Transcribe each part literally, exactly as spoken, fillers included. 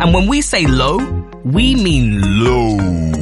And when we say low, we mean low.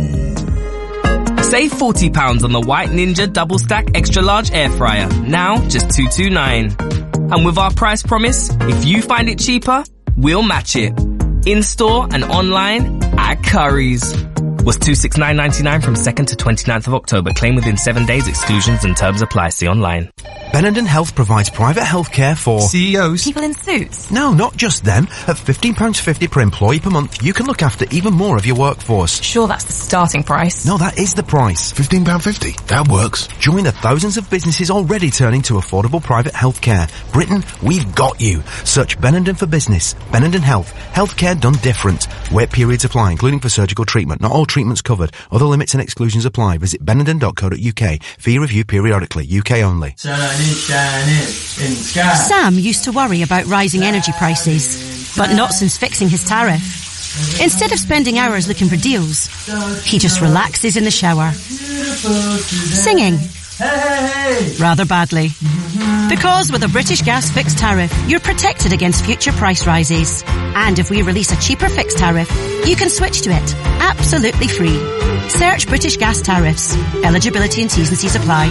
Save forty pounds on the White Ninja Double Stack Extra Large Air Fryer. Now, just two hundred twenty-nine dollars. And with our price promise, if you find it cheaper, we'll match it. In-store and online at Curry's. Was two hundred sixty-nine dollars and ninety-nine cents from second to twenty-ninth of October. Claim within seven days. Exclusions and terms apply. See online. Benenden Health provides private healthcare for C E Os. People in suits. No, not just them. At fifteen pounds fifty per employee per month, you can look after even more of your workforce. Sure, that's the starting price. No, that is the price. fifteen pounds fifty. That works. Join the thousands of businesses already turning to affordable private healthcare. Britain, we've got you. Search Benenden for business. Benenden Health. Healthcare done different. Wait periods apply, including for surgical treatment. Not all treatments covered. Other limits and exclusions apply. Visit benenden dot co dot uk. Fee review periodically. U K only. Turn it, turn it, in the sky. Sam used to worry about rising energy prices, but not since fixing his tariff. Instead of spending hours looking for deals, he just relaxes in the shower, singing rather badly. Because with a British Gas fixed tariff, you're protected against future price rises. And if we release a cheaper fixed tariff, you can switch to it absolutely free. Search British Gas tariffs. Eligibility and T's and C's apply.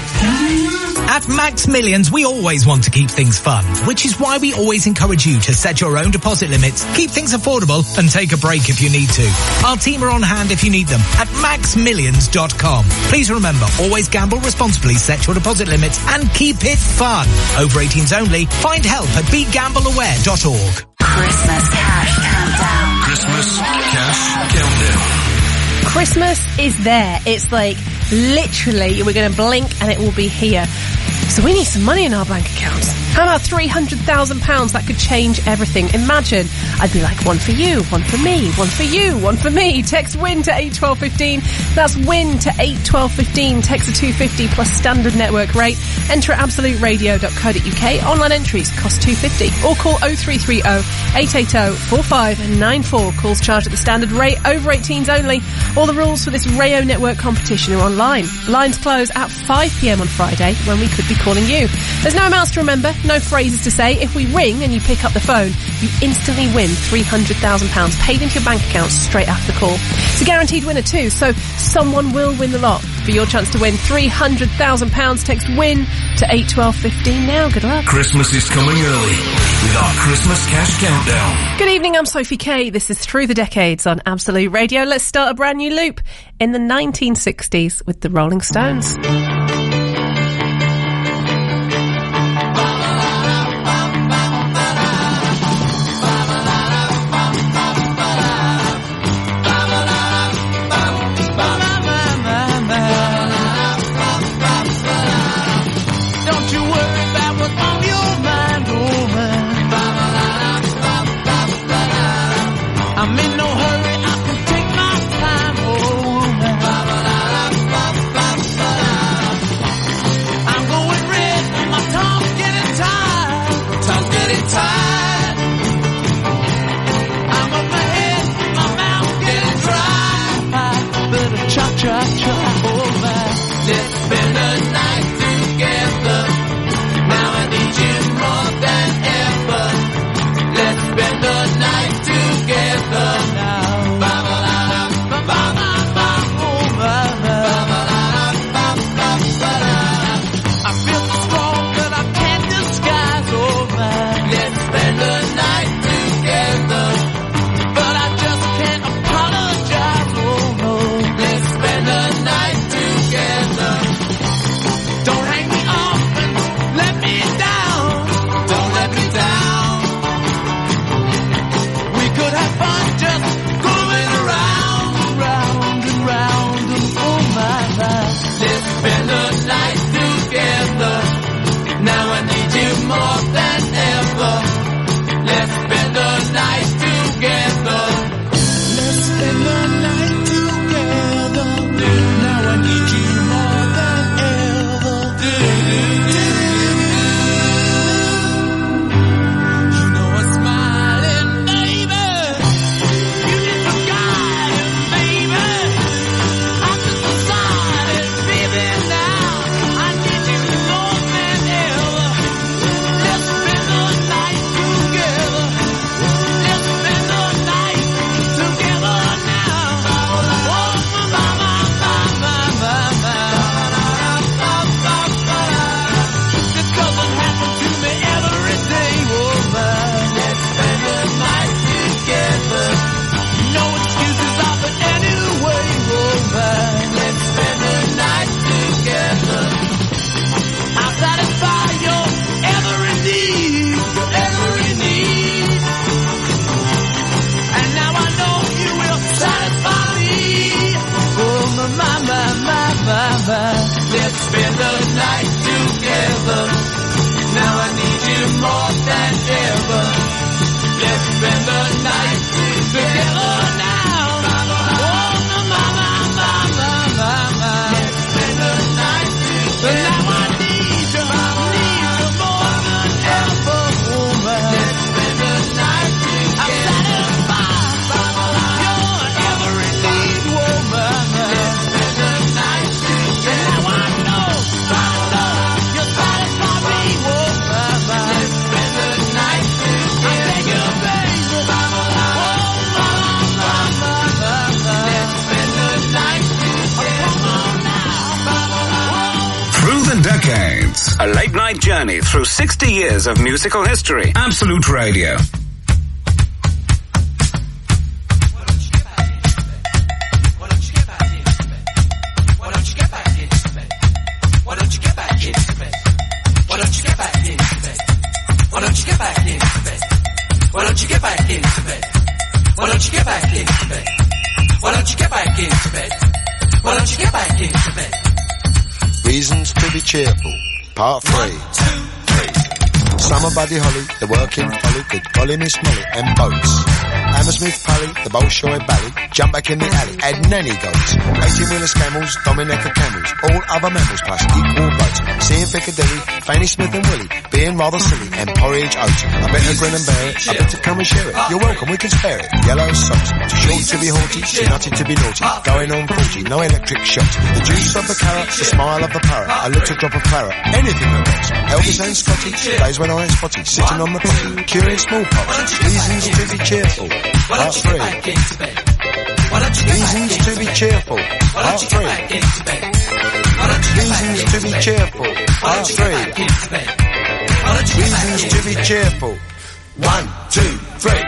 At Max Millions, we always want to keep things fun, which is why we always encourage you to set your own deposit limits, keep things affordable, and take a break if you need to. Our team are on hand if you need them at max millions dot com. Please remember, always gamble responsibly, set your deposit limits, and keep it fun. Over eighteens only. Find help at be gamble aware dot org. Christmas Cash Countdown. Christmas Cash Countdown. Christmas is there. It's like, literally, we're going to blink and it will be here. So we need some money in our bank accounts. How about three hundred thousand pounds? That could change everything. Imagine, I'd be like, one for you, one for me, one for you, one for me. Text WIN to eight twelve fifteen. That's WIN to eight twelve fifteen. Text a two fifty plus standard network rate. Enter at absolute radio dot co dot uk. Online entries cost two fifty. Or call oh three three oh, eight eight oh, four five nine four. Calls charged at the standard rate. Over eighteens only. All the rules for this Rayo Network competition are online. Lines close at five p.m. on Friday, when we could be calling you. There's no amounts to remember, no phrases to say. If we ring and you pick up the phone, you instantly win three hundred thousand pounds paid into your bank account straight after the call. It's a guaranteed winner too, so someone will win the lot. For your chance to win three hundred thousand pounds, text WIN to eight twelve fifteen now. Good luck. Christmas is coming early with our Christmas Cash Countdown. Good evening, I'm Sophie Kay. This is Through the Decades on Absolute Radio. Let's start a brand new loop in the nineteen sixties with the Rolling Stones. late night journey through sixty years of musical history. Absolute Radio. Why don't you get back into bed? Why don't you get back into bed? Why don't you get back into bed? Why don't you get back into bed? Why don't you get back into bed? Reasons to be cheerful. Part three. One, two, three. Summer Buddy Holly, the working folly, good golly Miss Molly, and boats. Hammersmith Pally, the Bolshoi Bally, jump back in the alley, add nanny goats. eighteen-wheeler camels, Dominica camels, all other mammals plus equal votes. Seeing Piccadilly, Fanny Smith and Willie, being rather silly, and porridge oats. I better grin and bear it, I better come and share it. You're welcome, we can spare it. Yellow socks, too short to be haughty, too nutty to be naughty. Going on forty, no electric shocks. The juice of the carrot, the smile of the parrot, a little drop of claret, anything that works. Elvis and Scotty, days when I ain't spotty, sitting on the potty, curing smallpox. Reasons to be cheerful. Part three. Reasons to be cheerful. Part three. Reasons to be cheerful. Part three. Reasons to be cheerful. One, two, three.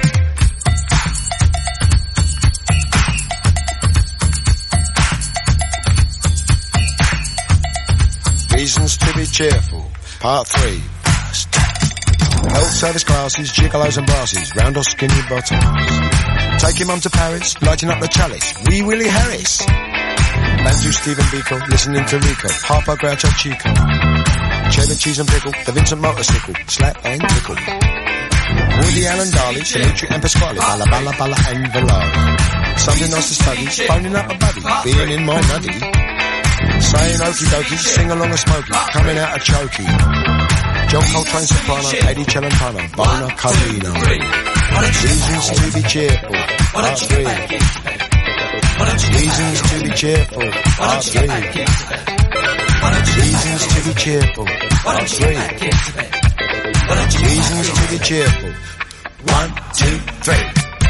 Reasons to be cheerful. Part three. Health service classes, gigolos and brasses, round or skinny bottoms. Taking mum to Paris, lighting up the chalice, Wee Willie Harris. Bantu Stephen Biko, listening to Rico, Harpo Groucho Chico. Cheddar cheese and pickle, the Vincent motorcycle, slap and tickle. Woody Allen Darley, Dimitri and Pasquale, Balla Balla Balla and Valari. Something nice to study, phoning up a buddy, being in my nutty. Saying okie dokie, sing along a smoky, coming out a chokey. John Coltrane soprano, Eddie Celentano, Bona Carlino. Reasons to be cheerful. Part three. Reasons to be cheerful. Part three. Reasons to be cheerful. Part three. Reasons to be cheerful. One, two, three.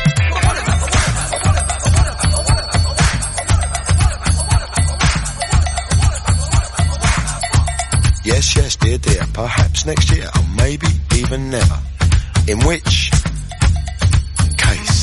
Yes, yes, dear, dear, perhaps next year, or maybe even never. In which case...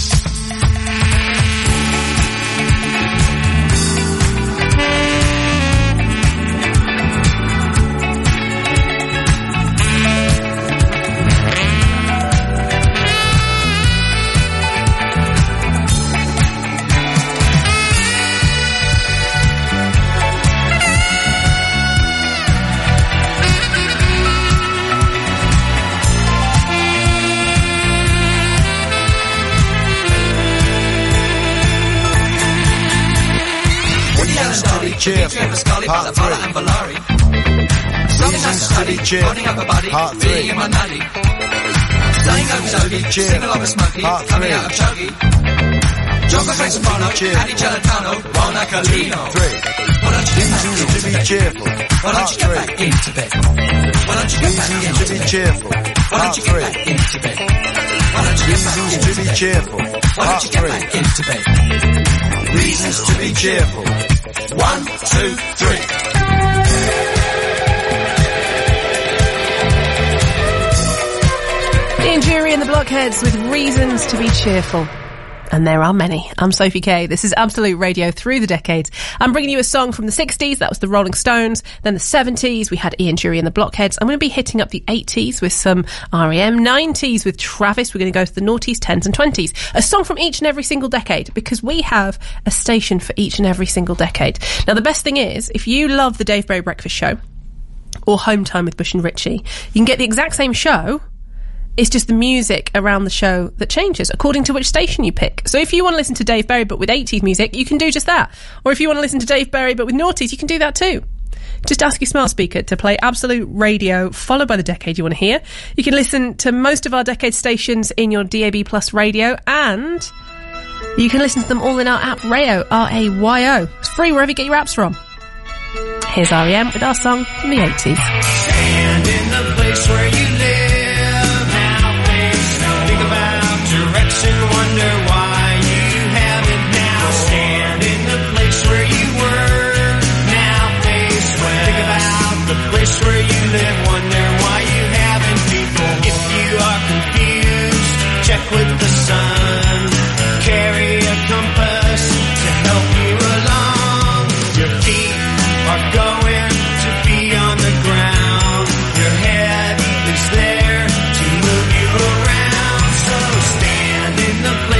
Cheerful. Part three. Reasons to be cheerful. Part three. Reasons to be cheerful. Part three. Reasons to be cheerful. Three. Reasons to be cheerful. Part three. Reasons to be cheerful. Part three. Reasons to be cheerful. Part three. Reasons to be cheerful. One, two, three. Ian Jury and the Blockheads with Reasons to be Cheerful. And there are many. I'm Sophie Kay. This is Absolute Radio through the decades. I'm bringing you a song from the sixties. That was the Rolling Stones. Then the seventies, we had Ian Jury and the Blockheads. I'm going to be hitting up the eighties with some R E M. nineties with Travis. We're going to go to the noughties, tens and twenties. A song from each and every single decade, because we have a station for each and every single decade. Now, the best thing is, if you love the Dave Berry Breakfast Show or Home Time with Bush and Richie, you can get the exact same show. It's just the music around the show that changes according to which station you pick. So if you want to listen to Dave Berry but with eighties music, you can do just that. Or if you want to listen to Dave Berry but with noughties, you can do that too. Just ask your smart speaker to play Absolute Radio, followed by the decade you want to hear. You can listen to most of our decade stations in your D A B Plus radio, and you can listen to them all in our app, Rayo, R A Y O. It's free wherever you get your apps from. Here's R E M with our song from the eighties. Stand in the place where you live. Direction, wonder why you haven't now. Stand in the place where you were. Now face west. Think about the place where you live.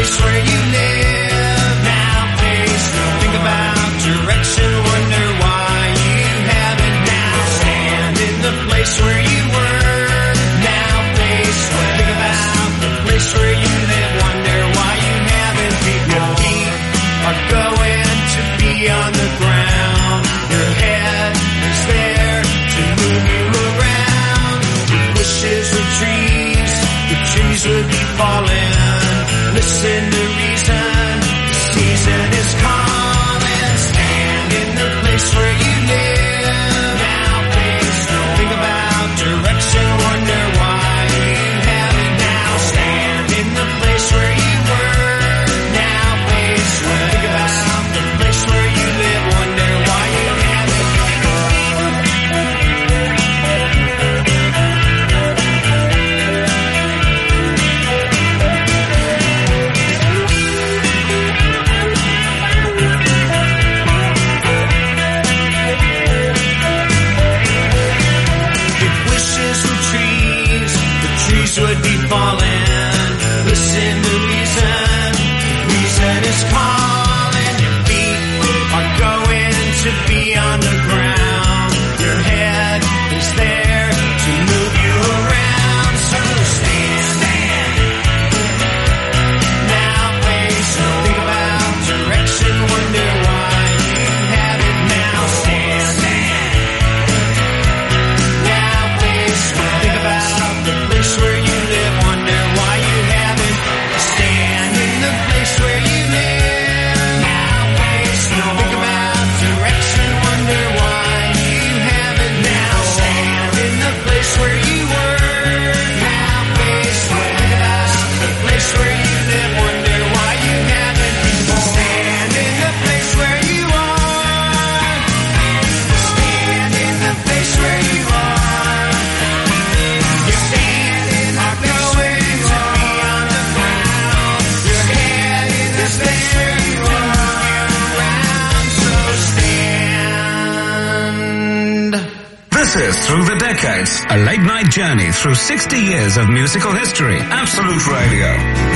place where you live. Now face no. Think about direction, wonder why you haven't now. Stand in the place where you were. Now face where. Think about the place where you live, wonder why you haven't. Your feet are going to be on the ground. Your head is there to move you around. With wishes of trees, the trees would be falling. Listen to reason, the season is calling. Stand in the place where you live. Now face no. Think about direction, wonder why you haven't now. Stand in the place where you were. Now face where. Think about the place where you live, wonder why you haven't. If wishes were trees, the trees would be falling. Listen to reason, reason is calling. Your feet are going to be on the ground. Your head is there to move you around. So stand, stand. Now face no. Think about direction, wonder why you haven't now. Stand, stand. Now face no. Think about the place where you live, wonder why you haven't. Stand in the place where you live. Now face no. Think about direction, wonder why you haven't now. Stand in the place where you were. Now face no. Think about the place where you live, wonder why you haven't. Stand in the place where you are. Stand in the place where you are. Your feet are going to be on the ground. Your head in the place where you are. Around, so stand. This is Through the Decades, a late-night journey through sixty years of musical history. Absolute Radio.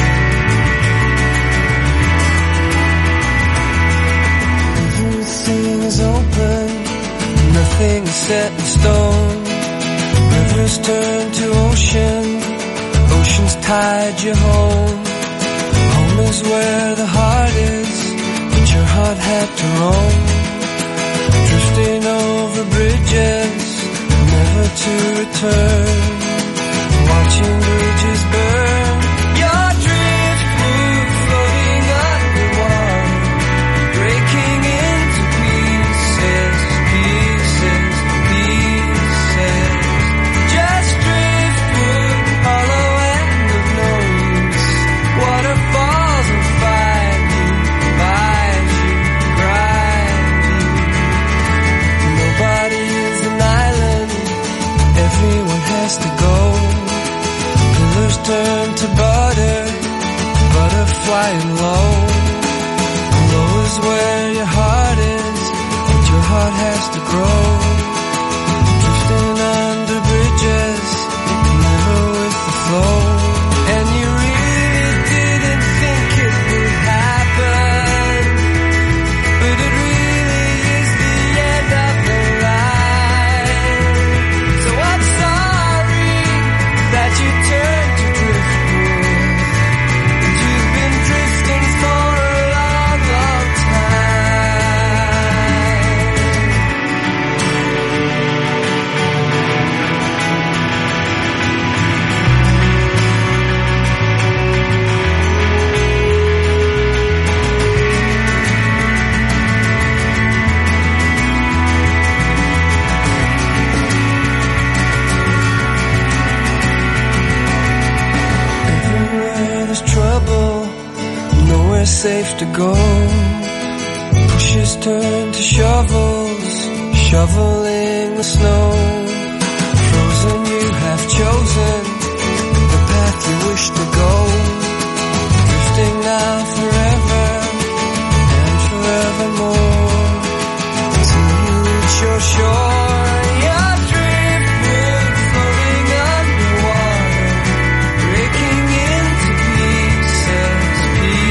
Everything is open, nothing is set in stone. Rivers turn to ocean, oceans tide you home. Home is where the heart is, but your heart had to roam. Drifting over bridges, never to return. Watching bridges burn. Your driftwood floating underwater, breaking into pieces, pieces, pieces. Just driftwood, hollow end of no use. Waterfalls will find you, find you, grind you. Nobody is an island, everyone has to go. Pillars turn to butter, butter flying low. Low is where your heart is, but your heart has to grow. Drifting under bridges, never with the flow. And you really didn't think it would happen, but it really is the end of the line. So I'm sorry that you turned to driftwood, and you've been drifting for a long, long Everywhere there's trouble, nowhere safe to go. Pushes turn to shovels, shoveling the snow. Frozen, you have chosen the path you wish to go. Drifting now forever and forevermore, till you reach your shore. Your driftwood floating underwater, breaking into pieces, pieces.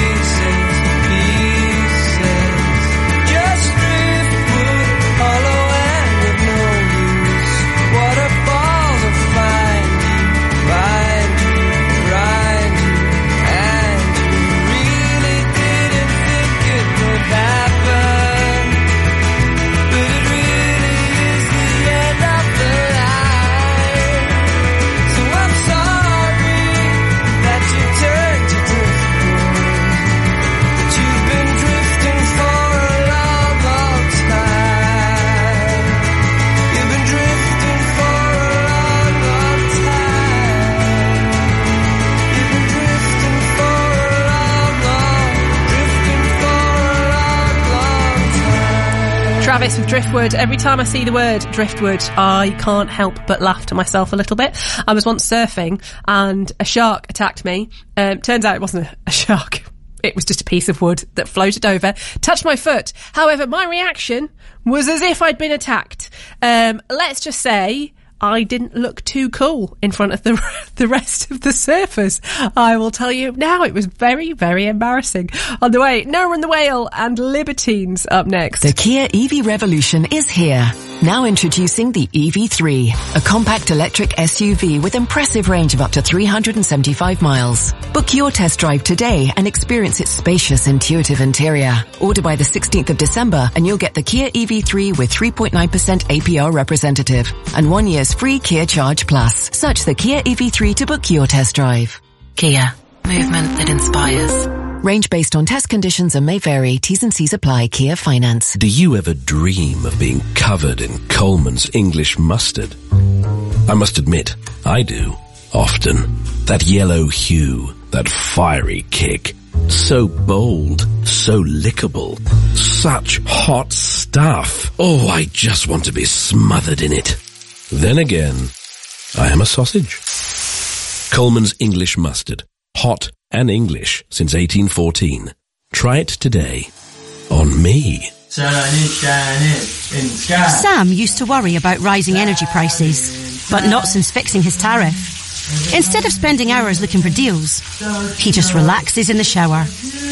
Travis with Driftwood. Every time I see the word Driftwood, I can't help but laugh to myself a little bit. I was once surfing and a shark attacked me. Um, turns out it wasn't a, a shark. It was just a piece of wood that floated over, touched my foot. However, my reaction was as if I'd been attacked. Um, let's just say I didn't look too cool in front of the the rest of the surfers. I will tell you now, it was very, very embarrassing. On the way, Noah and the Whale and Libertines up next. The Kia E V revolution is here. Now introducing the E V three, a compact electric S U V with impressive range of up to three hundred seventy-five miles. Book your test drive today and experience its spacious, intuitive interior. Order by the sixteenth of December and you'll get the Kia E V three with three point nine percent A P R representative and one year's free Kia Charge Plus. Search the Kia E V three to book your test drive. Kia. Movement that inspires. Range based on test conditions and may vary. T's and C's apply. Kia Finance. Do you ever dream of being covered in Coleman's English mustard? I must admit, I do. Often. That yellow hue, that fiery kick. So bold, so lickable. Such hot stuff. Oh, I just want to be smothered in it. Then again, I am a sausage. Coleman's English mustard. Hot and English since eighteen fourteen. Try it today. On me. Turn it, turn it, in the sky. Sam used to worry about rising energy prices, but not since fixing his tariff. Instead of spending hours looking for deals, he just relaxes in the shower,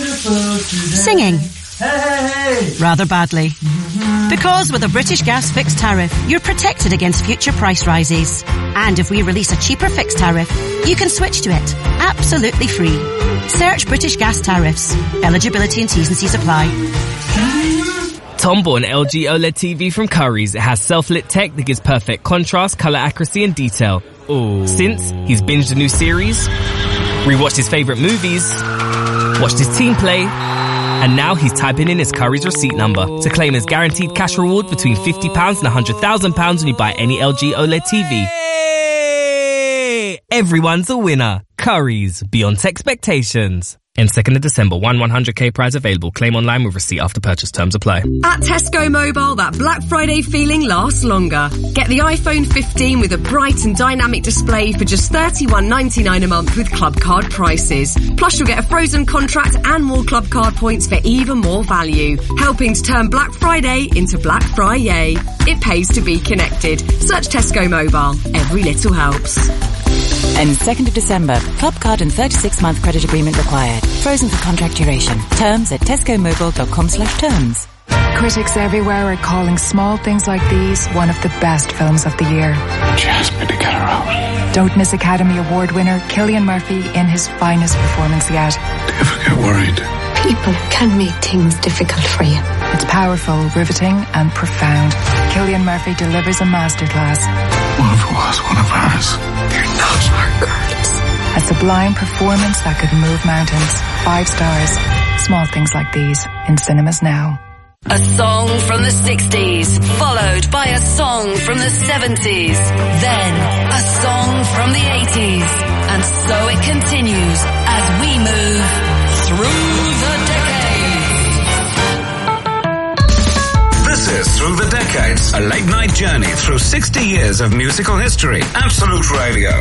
singing rather badly. Because with a British Gas fixed tariff, you're protected against future price rises. And if we release a cheaper fixed tariff, you can switch to it absolutely free. Search British Gas tariffs. Eligibility and T's and C's apply. Tom bought an L G OLED T V from Currys. It has self-lit tech that gives perfect contrast, colour accuracy and detail. Ooh. Since, he's binged a new series, rewatched his favourite movies, watched his team play, and now he's typing in his Currys receipt number to claim his guaranteed cash reward between fifty pounds and one hundred thousand pounds when you buy any L G OLED T V. Hey! Everyone's a winner. Currys, beyond expectations. In second of December, one one hundred k prize available. Claim online with receipt after purchase. Terms apply. At Tesco Mobile, that Black Friday feeling lasts longer. Get the iPhone fifteen with a bright and dynamic display for just thirty-one ninety-nine a month with Club Card prices. Plus, you'll get a frozen contract and more Club Card points for even more value. Helping to turn Black Friday into Black Friday. It pays to be connected. Search Tesco Mobile. Every little helps. And second of December, Club Card and thirty-six month credit agreement required. Frozen for contract duration. Terms at tescomobile.com slash terms. Critics everywhere are calling Small Things Like These one of the best films of the year. She asked me to get her out. Don't miss Academy Award winner Cillian Murphy in his finest performance yet. Do you ever get worried? People can make things difficult for you. It's powerful, riveting and profound. Cillian Murphy delivers a masterclass. What if it was one of ours? They're not our girls. A sublime performance that could move mountains. Five stars. Small Things Like These in cinemas now. A song from the sixties, followed by a song from the seventies, then a song from the eighties, and so it continues as we move through the decades. This is Through the Decades, a late-night journey through sixty years of musical history. Absolute Radio.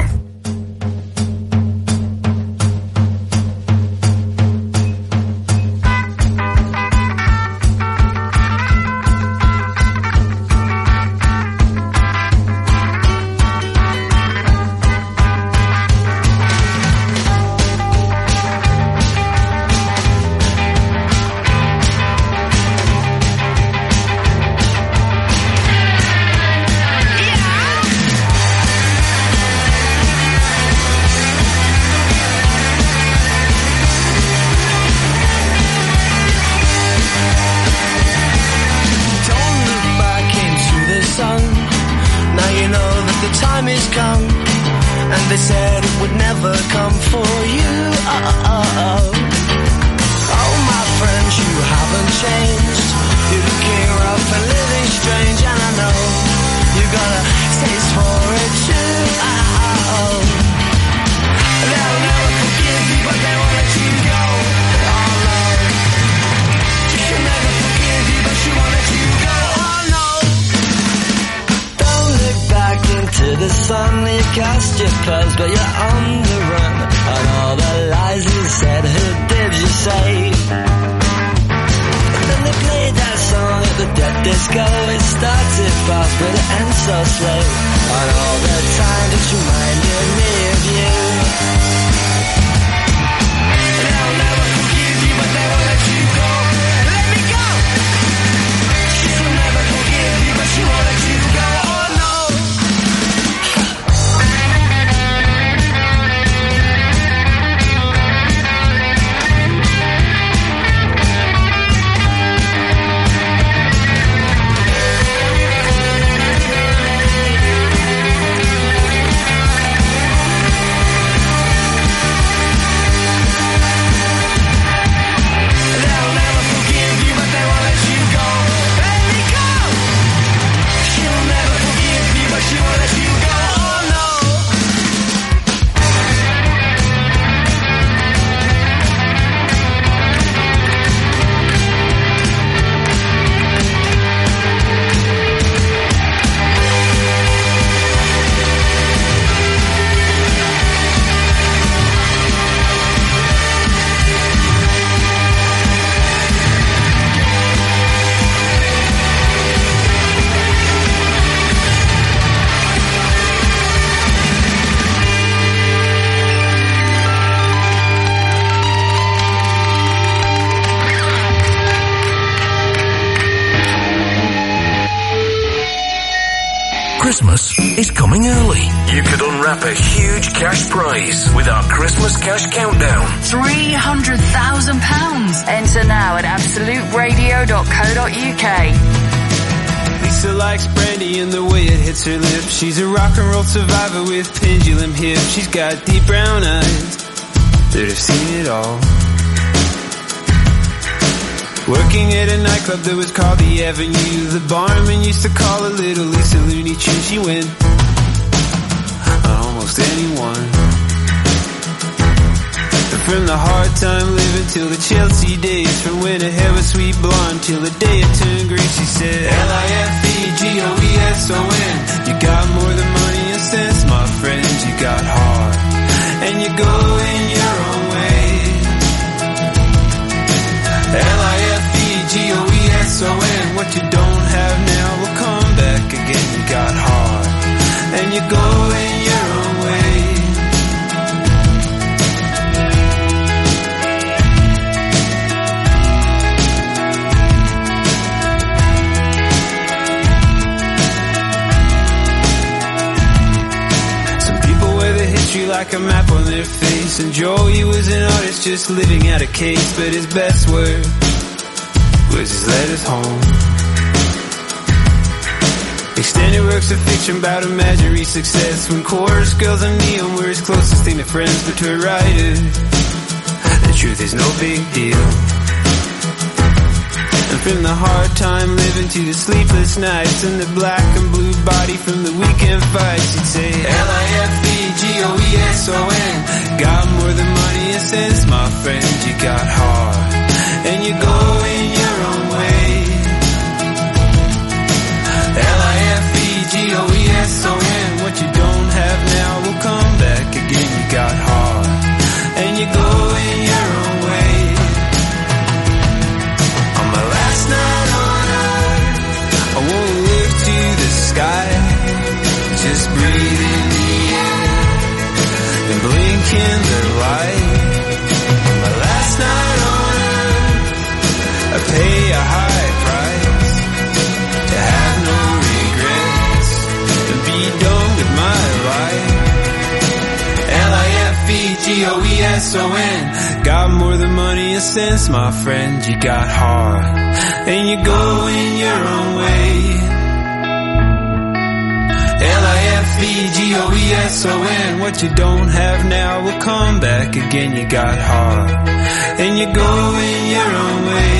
She wanted you to go. first, but you're on the run. And all the lies you said, who did you say? And then they played that song at the dead disco. It started fast, but it ends so slow. And all the time just reminded me of you. And I'll never forgive you, but they won't let you go. Let me go! She'll never forgive you, but she won't let you go. Oh no! Christmas is coming early. You could unwrap a huge cash prize with our Christmas Cash Countdown. three hundred thousand pounds. Enter now at absolute radio dot co dot uk. Lisa likes brandy and the way it hits her lips. She's a rock and roll survivor with pendulum hips. She's got deep brown eyes that have seen it all. Working at a nightclub that was called the Avenue. The barman used to call her Little Lisa Looney Tunes. She went on almost anyone. But from the hard time living till the Chelsea days, from when her hair was sweet blonde till the day it turned green, she said L I F E G O E S O N. You got more than money and sense, my friend. You got heart and you go in your own way. L I F E G O E S O N. What you don't have now will come back again. You got heart and you go in your own way. Some people wear the history like a map on their face, and Joey was an artist just living out a case, but his best work was his letters home. Extended works of fiction about imaginary success, when chorus girls and neon were his closest thing to friends. But to a writer, the truth is no big deal. And from the hard time living to the sleepless nights and the black and blue body from the weekend fights, he'd say L I F E G O E S O N. Got more than money and sense, my friend. You got heart and you go in your own way. L I F E G O E S O N. What you don't have now will come back again. You got heart and you go in your own way. On my last night on earth, I won't look to the sky, just breathe in the air and blink in the light. On my last night on earth, I pay a high price to have no regrets and be done with my life. L I F E G O E S O N. Got more than money and sense, my friend. You got heart and you go in your own way. L I F E G O E S O N. What you don't have now will come back again. You got heart and you go in your own way.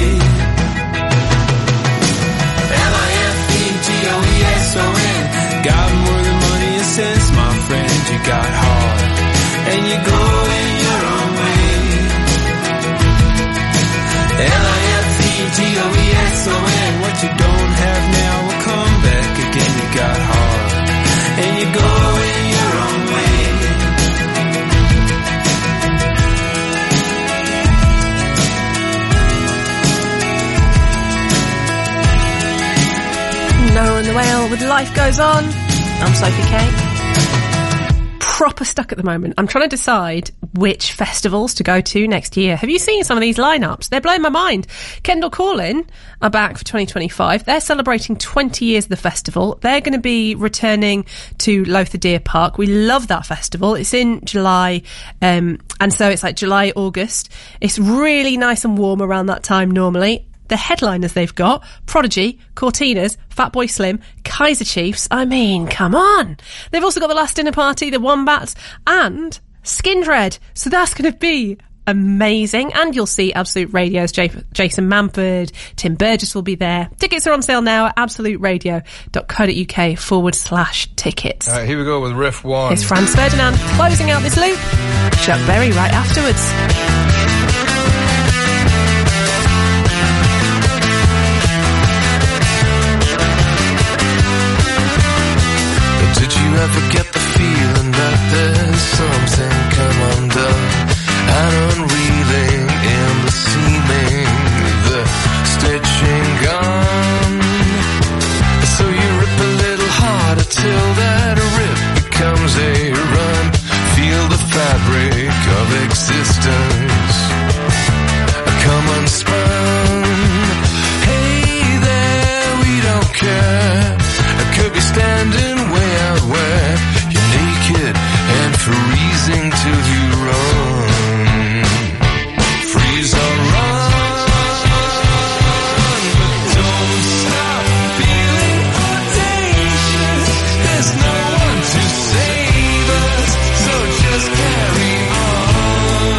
L I F E G O E S O N. Got more than money and sense, my friend. You got heart and you go in your own way. L I F E G O E S O N. What you don't have now will come back again. You got heart and you go in your own way. and the Whale with Life Goes On. I'm Sophie Kay. Proper stuck at the moment. I'm trying to decide which festivals to go to next year. Have you seen some of these lineups? They're blowing my mind. Kendall Calling are back for twenty twenty-five. They're celebrating twenty years of the festival. They're going to be returning to Lothar Deer Park. We love that festival. It's in July, um, and so it's like July, August. It's really nice and warm around that time normally. The headliners they've got, Prodigy, Cortinas, Fatboy Slim, Kaiser Chiefs. I mean, come on. They've also got The Last Dinner Party, The Wombats, and Skindred. So that's going to be amazing. And you'll see Absolute Radio's J- Jason Manford, Tim Burgess will be there. Tickets are on sale now at absoluteradio.co.uk forward slash tickets. All right, here we go with riff one. It's Franz Ferdinand closing out this loop. Chuck Berry right afterwards. Did you ever get the feeling that there's something come undone and unreeling in the seaming, the stitching gone? So you rip a little harder till that rip becomes a run. Feel the fabric of existence come unspun. Hey there, we don't care. I could be standing way out where you're naked and freezing till you run. Freeze or run, but don't stop feeling audacious. There's no one to save us, so just carry on.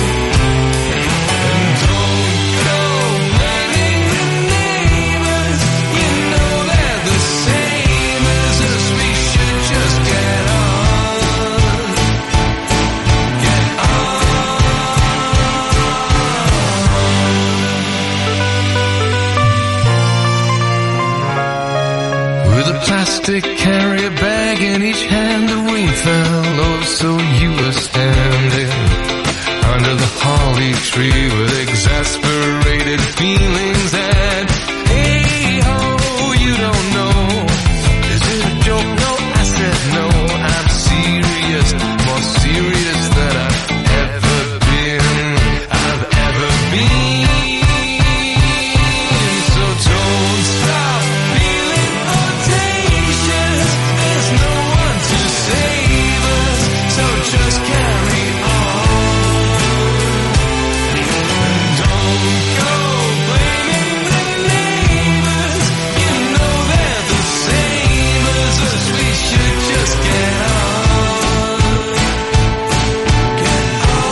And don't go blaming the neighbors, you know they're the same as us. We should just get on, get on. With a plastic carrier bag in each hand, the rain fell, oh so you were standing under the holly tree with exasperated feelings that, hey ho, you don't know. Is it a joke? No, I said no. I'm serious, more serious than I've ever been. I've ever been. So don't stop feeling audacious. There's no one to save us, so just carry on. And don't go blaming the neighbors. You know they're the same as us. We should just get on. Get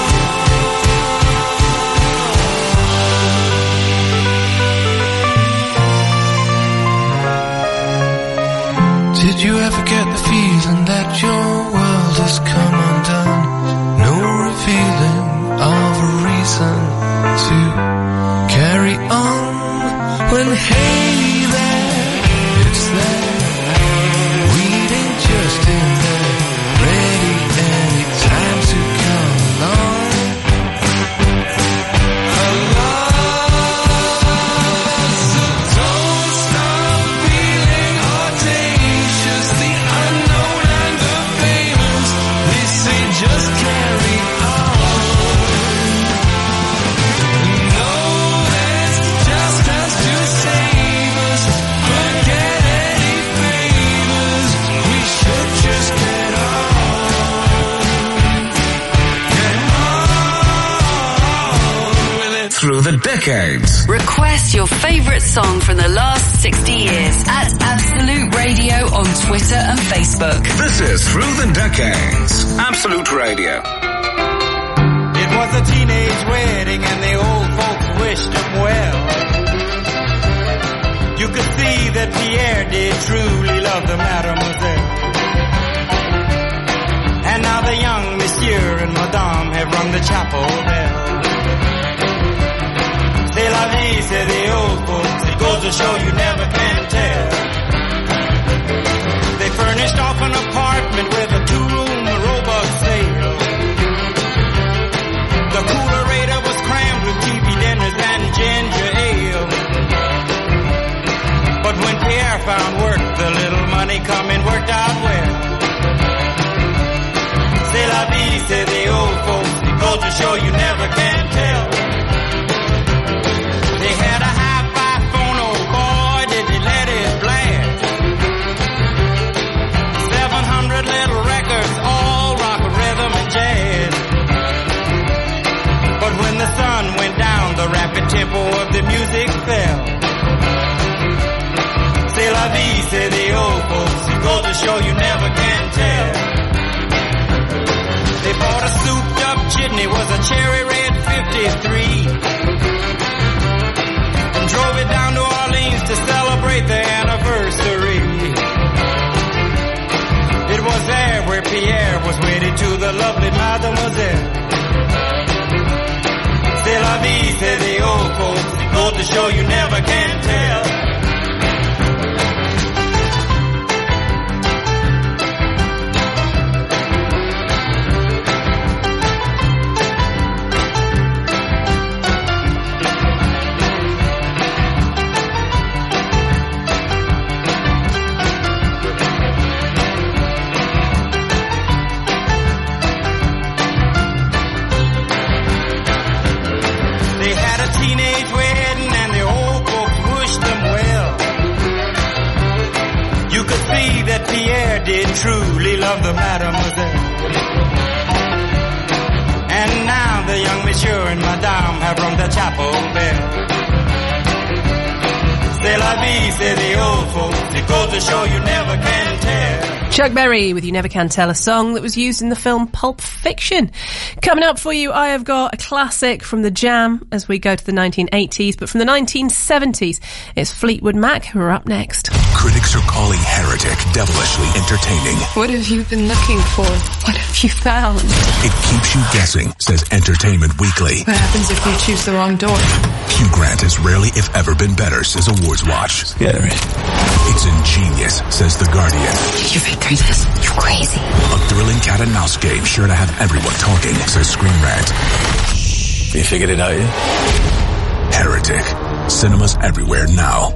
on. Did you ever get the feeling that your world has come undone? No revealing of a reason to carry on. When hey there, it's there, waiting just in there, ready any time to come along. Along, so don't stop feeling audacious. The unknown and the famous, they say just carry on. No, there's just us to save us. Forget any favors. We should just get on. Get on with it. Through the decades. Request your favourite song from the last sixty years at Absolute Radio on Twitter and Facebook. This is Through the Decades. Absolute Radio. It was a teenage wedding and the old folks wished him well. You could see that Pierre did truly love the mademoiselle. And now the young monsieur and madame have rung the chapel bell. C'est la vie, say the old folks. It goes to show you never can tell. They furnished off an apartment with a two-room robot sale. The coolerator was crammed with T V dinners and ginger ale. But when Pierre found work, worked out well. C'est la vie, say the old folks. It goes to show you never can tell. They had a hi-fi phone, oh boy, did they let it blast. Seven hundred little records, all rock, rhythm, and jazz. But when the sun went down, the rapid tempo of the music fell. C'est la vie, say the old folks. It goes to show you never can tell. They bought a souped up chitney, was a cherry red fifty-three, and drove it down to Orleans to celebrate their anniversary. It was there where Pierre was wedded to the lovely mademoiselle. C'est la vie, say the old folks. It goes to show you never can tell. Teenage wedding and the old folks wished them well. You could see that Pierre did truly love the mademoiselle. And now the young monsieur and madame have rung the chapel bell. C'est la vie, say the old folks. It goes to show you never can tell. Chuck Berry with You Never Can Tell, a song that was used in the film Pulp Fiction. Coming up for you, I have got a classic from the Jam as we go to the nineteen eighties, but from the nineteen seventies, it's Fleetwood Mac who are up next. Critics are calling Heretic devilishly entertaining. What have you been looking for? What have you found? It keeps you guessing, says Entertainment Weekly. What happens if you choose the wrong door? Hugh Grant has rarely, if ever, been better, says Awards Watch. Scary. It's ingenious, says The Guardian. Did you read through this? You're crazy. A thrilling cat and mouse game sure to have everyone talking, says Screen Rant. You figured it out yet? Heretic. Cinemas everywhere now.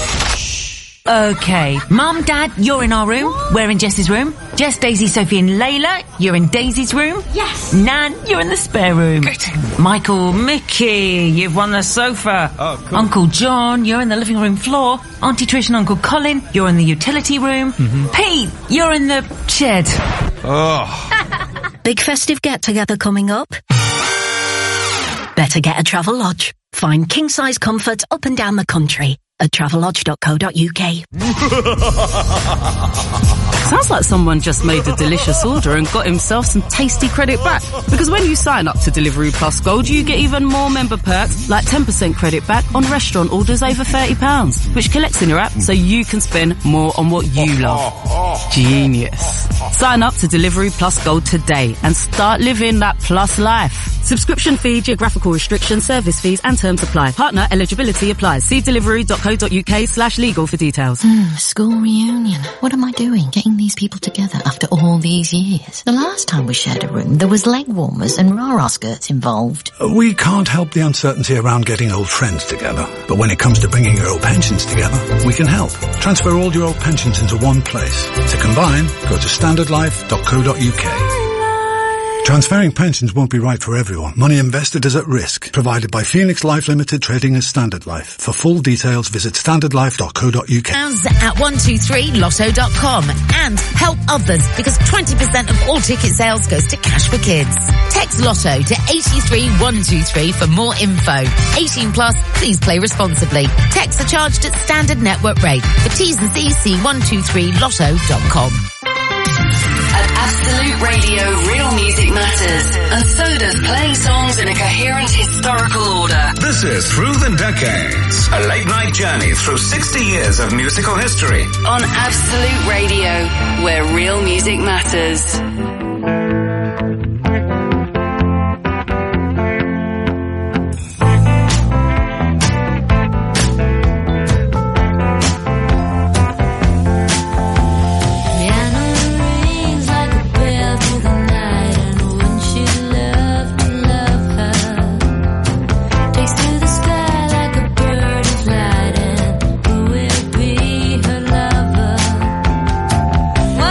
Okay, Mum, Dad, you're in our room. We're in Jess's room. Jess, Daisy, Sophie and Layla, you're in Daisy's room. Yes. Nan, you're in the spare room. Good. Michael, Mickey, you've won the sofa. Oh, cool. Uncle John, you're in the living room floor. Auntie Trish and Uncle Colin, you're in the utility room. Mm-hmm. Pete, you're in the shed. Oh. Big festive get-together coming up? Better get a Travelodge. Find king-size comfort up and down the country at travelodge dot co dot uk. Sounds like someone just made a delicious order and got himself some tasty credit back. Because when you sign up to Deliveroo Plus Gold, you get even more member perks, like ten percent credit back on restaurant orders over thirty pounds, which collects in your app so you can spend more on what you love. Genius. Sign up to Deliveroo Plus Gold today and start living that plus life. Subscription fee, geographical restrictions, service fees and terms apply. Partner eligibility applies. See deliveroo dot co dot uk slash legal for details. Mm, school reunion. What am I doing? Getting these people together after all these years. The last time we shared a room, there was leg warmers and rah-rah skirts involved. We can't help the uncertainty around getting old friends together. But when it comes to bringing your old pensions together, we can help. Transfer all your old pensions into one place. To combine, go to standard life dot co dot uk. Transferring pensions won't be right for everyone. Money invested is at risk. Provided by Phoenix Life Limited, trading as Standard Life. For full details, visit standard life dot co dot uk. At one two three lotto dot com and help others because twenty percent of all ticket sales goes to Cash for Kids. Text Lotto to eight three one two three for more info. eighteen plus, please play responsibly. Texts are charged at standard network rate. For T's and C's, see one two three lotto dot com. At Absolute Radio, real music matters, and so does playing songs in a coherent historical order. This is Through the Decades, a late-night journey through sixty years of musical history. On Absolute Radio, where real music matters. Why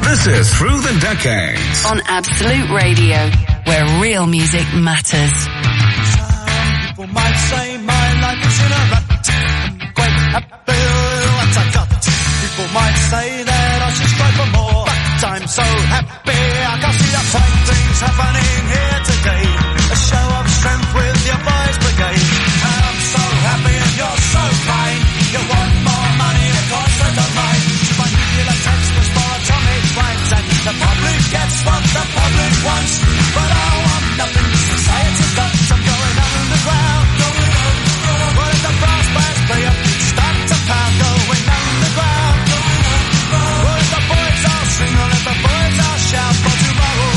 This is Through the Decades on Absolute Radio, where real music matters. People might say my life is in a rut. I'm quite happy with what I got. People might say that I should strive for more, but I'm so happy I can see the fine things happening here today. A show of strength with your boys brigade. I'm so happy and you're so kind. You want more money, of course I don't mind. My nuclear textbooks for atomic crimes, and the public gets what the public wants. But I want nothing society got. I'm going underground, going underground. What if the brass bands play up, start to pound, going underground, going underground. What if the boys all sing, or if the boys all shout for tomorrow?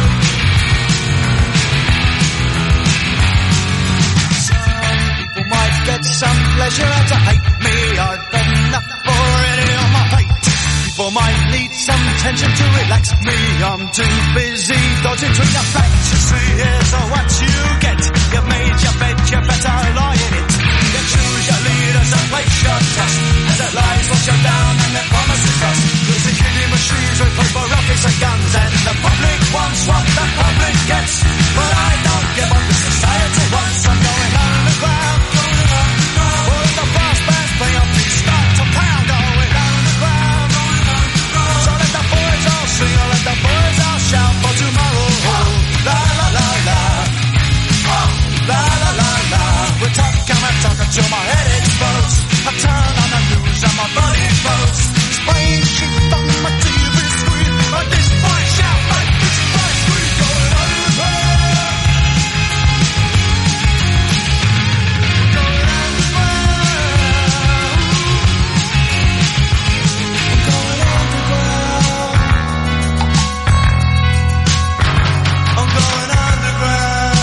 Some people might get some pleasure out of hate me. I've got enough already on my plate. People might need some tension to relax me. I'm too busy dodging between the facts. You see, here's what you get. You made your bed, you better lie in it. You choose your leaders and place your trust. As it lies, wash you down and it promises us. There's the killing machines with paper rockets and guns. And the public wants what the public gets. But I don't give up the society wants. I'm going underground, going underground. All the brass bands play up, we start to pound. Going underground, going underground. So let the boys all sing, or let the boys all shout for tomorrow. La la la la. La la la la. We talk and we talk until my head explodes. I turn on the news and my body explodes. Spraying shit on my T V screen. But this boy shout like this boy scream. Going underground. Going underground. Going underground. I'm going underground.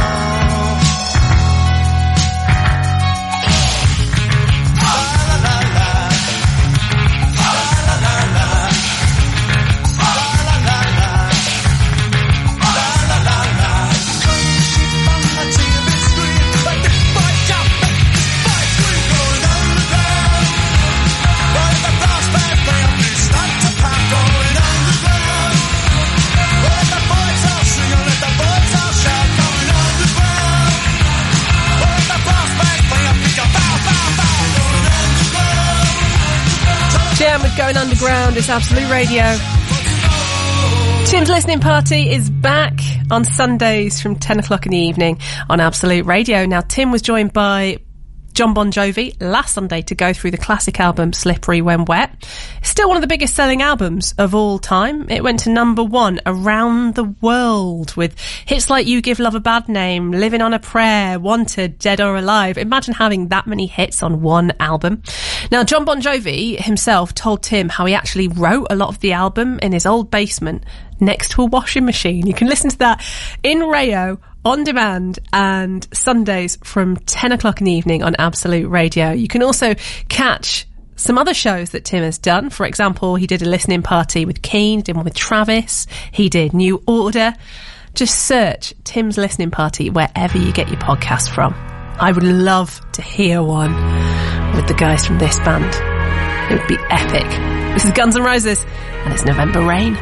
Jam with Going Underground. It's Absolute Radio. Tim's listening party is back on Sundays from ten o'clock in the evening on Absolute Radio. Now, Tim was joined by Jon Bon Jovi last Sunday to go through the classic album Slippery When Wet. It's still one of the biggest selling albums of all time. It went to number one around the world with hits like You Give Love a Bad Name, Living on a Prayer, Wanted, Dead or Alive. Imagine having that many hits on one album. Now, Jon Bon Jovi himself told Tim how he actually wrote a lot of the album in his old basement next to a washing machine. You can listen to that in Rayo on demand and Sundays from ten o'clock in the evening on Absolute Radio. You can also catch some other shows that Tim has done. For example, he did a listening party with Keane, did one with Travis, he did New Order. Just search Tim's listening party wherever you get your podcast from. I would love to hear one with the guys from this band. It would be epic. This is Guns N' Roses and it's November Rain.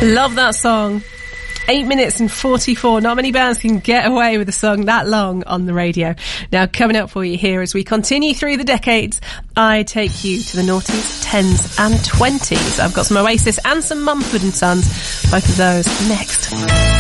Love that song. Eight minutes and forty-four. Not many bands can get away with a song that long on the radio. Now, coming up for you here as we continue through the decades, I take you to the noughties, tens and twenties. I've got some Oasis and some Mumford and Sons. Both of those next.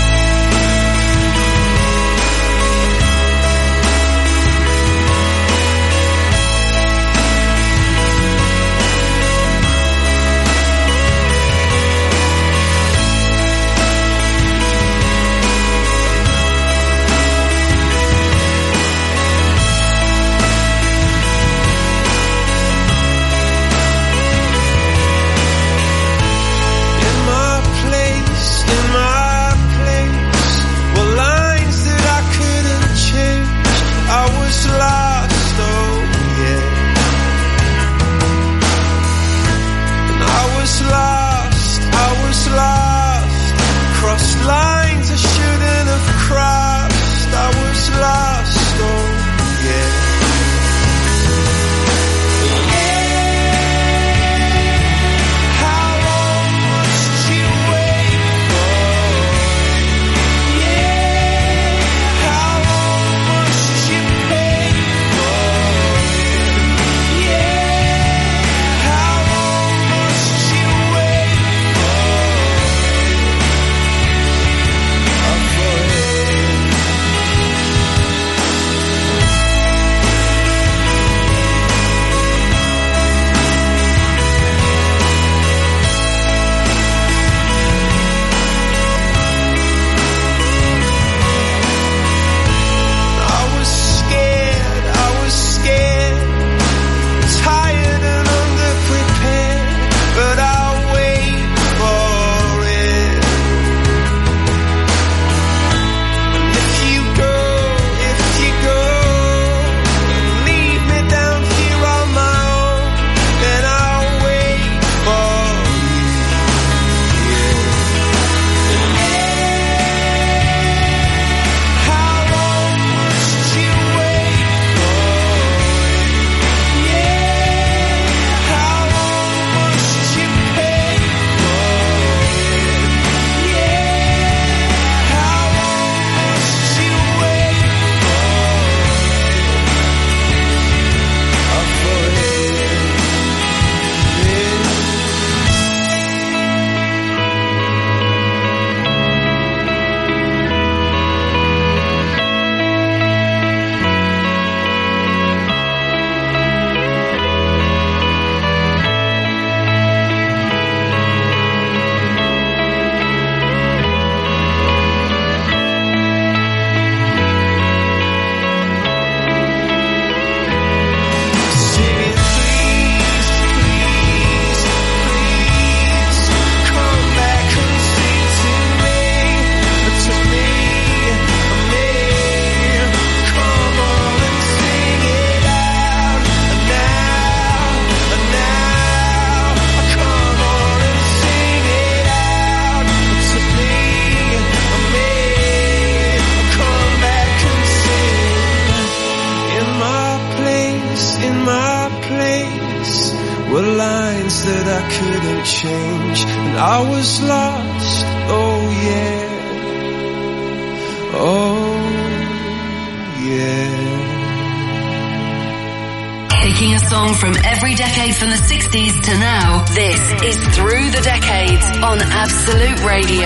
From the sixties to now, this is Through the Decades on Absolute Radio.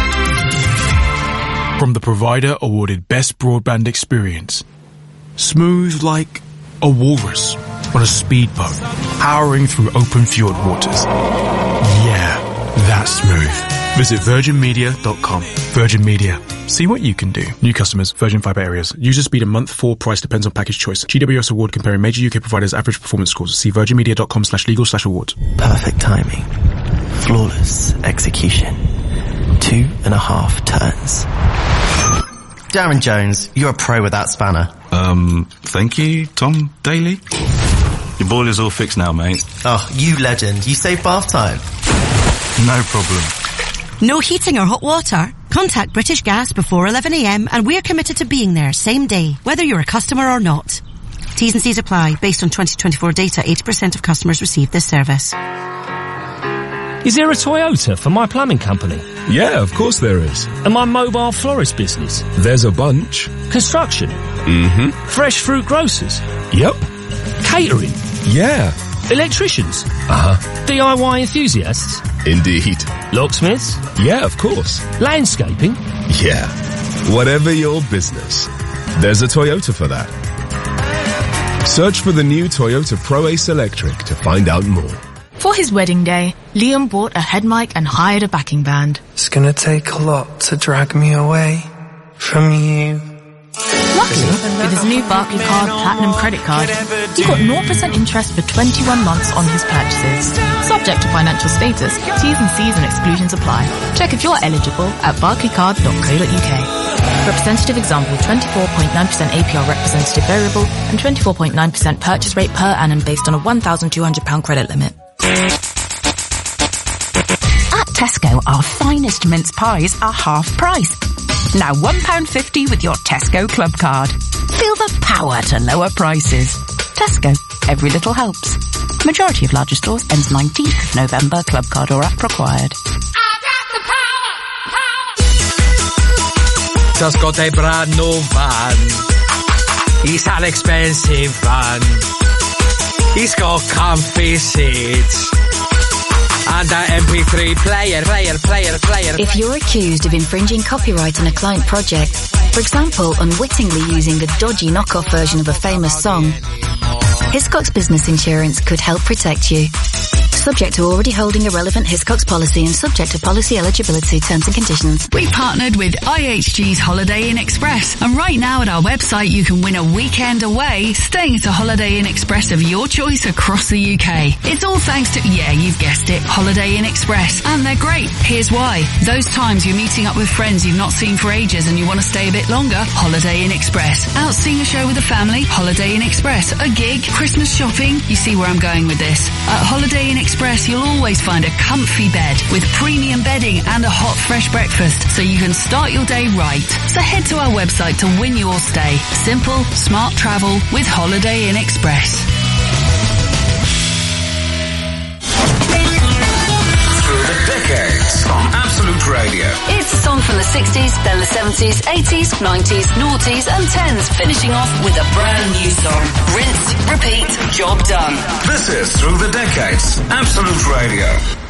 From the provider awarded Best Broadband Experience. Smooth like a walrus on a speedboat, powering through open fjord waters. Yeah, that's smooth. Visit virgin media dot com. Virgin Media. See what you can do. New customers, Virgin Fibre areas. User speed a month, four price depends on package choice. G W S award comparing major U K providers' average performance scores. See virgin media dot com slash legal slash awards. Perfect timing. Flawless execution. Two and a half turns. Darren Jones, you're a pro with that spanner. Um, thank you, Tom Daly. Your boiler's all fixed now, mate. Oh, you legend. You save bath time. No problem. No heating or hot water? Contact British Gas before eleven a m and we're committed to being there same day, whether you're a customer or not. T's and C's apply. Based on twenty twenty-four data, eighty percent of customers receive this service. Is there a Toyota for my plumbing company? Yeah, of course there is. And my mobile florist business? There's a bunch. Construction? Mm-hmm. Fresh fruit grocers? Yep. Catering? Yeah. Electricians? Uh-huh. D I Y enthusiasts? Indeed. Locksmiths? Yeah, of course. Landscaping? Yeah. Whatever your business, there's a Toyota for that. Search for the new Toyota ProAce Electric to find out more. For his wedding day, Liam bought a head mic and hired a backing band. It's gonna take a lot to drag me away from you. Luckily, with his new Barclaycard Platinum credit card, he got zero percent interest for twenty-one months on his purchases. Subject to financial status, T's and C's and exclusions apply. Check if you're eligible at barclaycard dot co dot uk. Representative example, twenty-four point nine percent A P R representative variable and twenty-four point nine percent purchase rate per annum based on a one thousand two hundred pounds credit limit. At Tesco, our finest mince pies are half price. Now one pound fifty with your Tesco Club card. Feel the power to lower prices. Tesco, every little helps. Majority of larger stores ends nineteenth of November. Club card or app required. Just got a brand new van. It's an expensive van. It's got comfy seats. And an M P three player, player, player, player. If you're accused of infringing copyright on a client project, for example, unwittingly using a dodgy knockoff version of a famous song, Hiscox Business Insurance could help protect you. Subject to already holding a relevant Hiscox policy and subject to policy eligibility, terms and conditions. We partnered with I H G's Holiday Inn Express, and right now at our website you can win a weekend away staying at a Holiday Inn Express of your choice across the U K. It's all thanks to, yeah, you've guessed it, Holiday Inn Express, and they're great. Here's why. Those times you're meeting up with friends you've not seen for ages and you want to stay a bit longer, Holiday Inn Express. Out seeing a show with the family, Holiday Inn Express. A gig, Christmas shopping, you see where I'm going with this. At Holiday Inn Express you'll always find a comfy bed with premium bedding and a hot fresh breakfast so you can start your day right. So head to our website to win your stay. Simple, smart travel with Holiday Inn Express. Through the decades on Absolute Radio. It's a song from the sixties, then the seventies, eighties, nineties, noughties and tens, finishing off with a brand new song. Rinse, repeat, job done. This is Through the Decades, Absolute Radio.